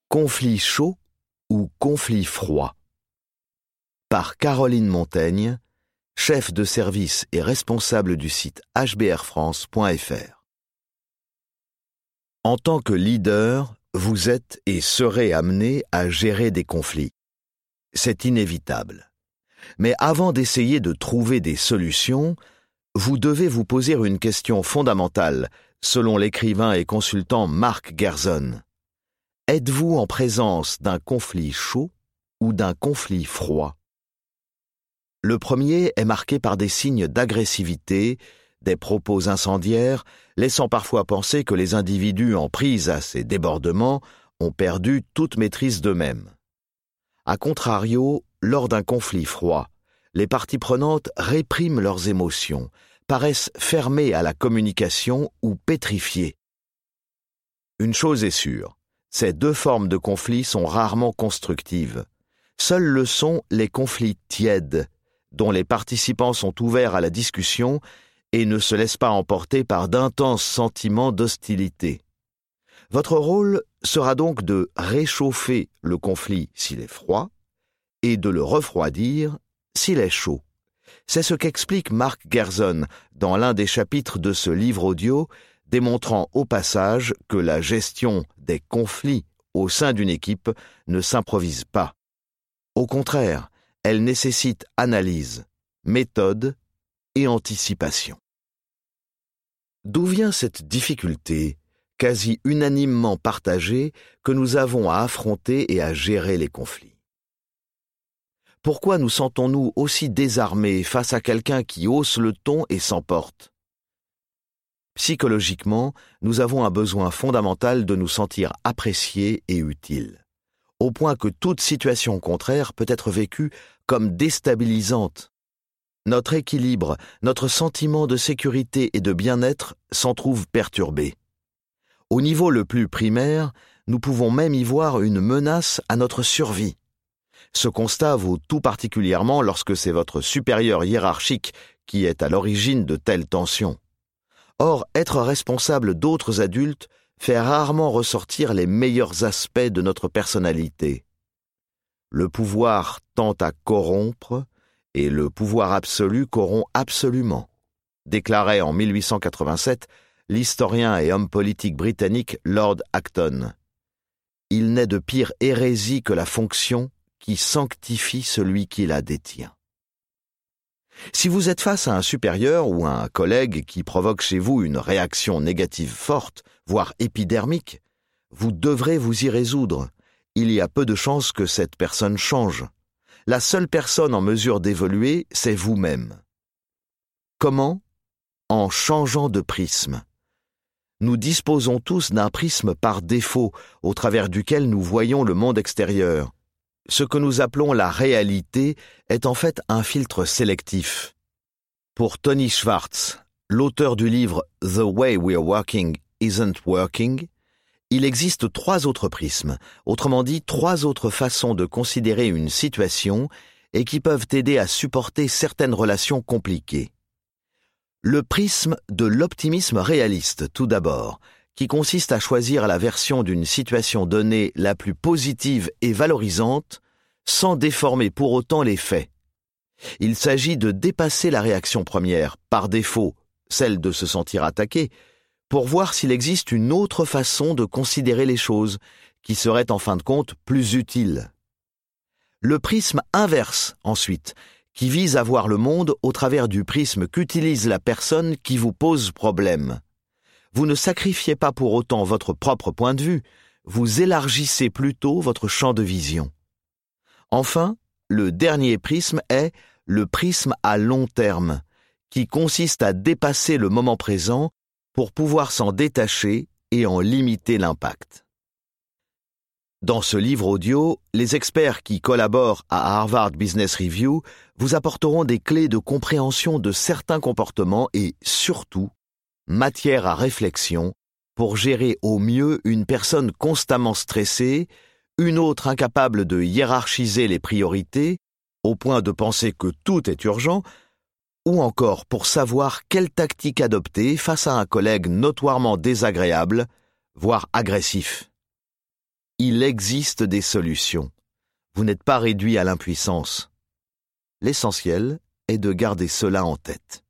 Conflit chaud ou conflit froid? Par Caroline Montaigne, chef de service et responsable du site hbrfrance.fr. En tant que leader, vous êtes et serez amené à gérer des conflits. C'est inévitable. Mais avant d'essayer de trouver des solutions, vous devez vous poser une question fondamentale, selon l'écrivain et consultant Mark Gerson. Êtes-vous en présence d'un conflit chaud ou d'un conflit froid? Le premier est marqué par des signes d'agressivité, des propos incendiaires, laissant parfois penser que les individus en prise à ces débordements ont perdu toute maîtrise d'eux-mêmes. A contrario, lors d'un conflit froid, les parties prenantes répriment leurs émotions, paraissent fermées à la communication ou pétrifiées. Une chose est sûre, ces deux formes de conflit sont rarement constructives. Seuls le sont les conflits tièdes, dont les participants sont ouverts à la discussion et ne se laissent pas emporter par d'intenses sentiments d'hostilité. Votre rôle sera donc de réchauffer le conflit s'il est froid et de le refroidir s'il est chaud. C'est ce qu'explique Mark Gerson dans l'un des chapitres de ce livre audio, démontrant au passage que la gestion des conflits au sein d'une équipe ne s'improvise pas. Au contraire, elle nécessite analyse, méthode et anticipation. D'où vient cette difficulté, quasi unanimement partagée, que nous avons à affronter et à gérer les conflits? Pourquoi nous sentons-nous aussi désarmés face à quelqu'un qui hausse le ton et s'emporte? Psychologiquement, nous avons un besoin fondamental de nous sentir appréciés et utiles, au point que toute situation contraire peut être vécue comme déstabilisante. Notre équilibre, notre sentiment de sécurité et de bien-être s'en trouvent perturbés. Au niveau le plus primaire, nous pouvons même y voir une menace à notre survie. Ce constat vaut tout particulièrement lorsque c'est votre supérieur hiérarchique qui est à l'origine de telles tensions. Or, être responsable d'autres adultes fait rarement ressortir les meilleurs aspects de notre personnalité. Le pouvoir tend à corrompre et le pouvoir absolu corrompt absolument, déclarait en 1887 l'historien et homme politique britannique Lord Acton. Il n'est de pire hérésie que la fonction qui sanctifie celui qui la détient. Si vous êtes face à un supérieur ou à un collègue qui provoque chez vous une réaction négative forte, voire épidermique, vous devrez vous y résoudre. Il y a peu de chances que cette personne change. La seule personne en mesure d'évoluer, c'est vous-même. Comment? En changeant de prisme. Nous disposons tous d'un prisme par défaut, au travers duquel nous voyons le monde extérieur. Ce que nous appelons la réalité est en fait un filtre sélectif. Pour Tony Schwartz, l'auteur du livre « The Way We're Working Isn't Working », il existe 3 autres prismes, autrement dit 3 autres façons de considérer une situation et qui peuvent aider à supporter certaines relations compliquées. Le prisme de l'optimisme réaliste, tout d'abord, qui consiste à choisir la version d'une situation donnée la plus positive et valorisante, sans déformer pour autant les faits. Il s'agit de dépasser la réaction première, par défaut, celle de se sentir attaqué, pour voir s'il existe une autre façon de considérer les choses, qui serait en fin de compte plus utile. Le prisme inverse, ensuite, qui vise à voir le monde au travers du prisme qu'utilise la personne qui vous pose problème. Vous ne sacrifiez pas pour autant votre propre point de vue, vous élargissez plutôt votre champ de vision. Enfin, le dernier prisme est le prisme à long terme, qui consiste à dépasser le moment présent pour pouvoir s'en détacher et en limiter l'impact. Dans ce livre audio, les experts qui collaborent à Harvard Business Review vous apporteront des clés de compréhension de certains comportements et, surtout, matière à réflexion pour gérer au mieux une personne constamment stressée, une autre incapable de hiérarchiser les priorités, au point de penser que tout est urgent, ou encore pour savoir quelle tactique adopter face à un collègue notoirement désagréable, voire agressif. Il existe des solutions. Vous n'êtes pas réduit à l'impuissance. L'essentiel est de garder cela en tête.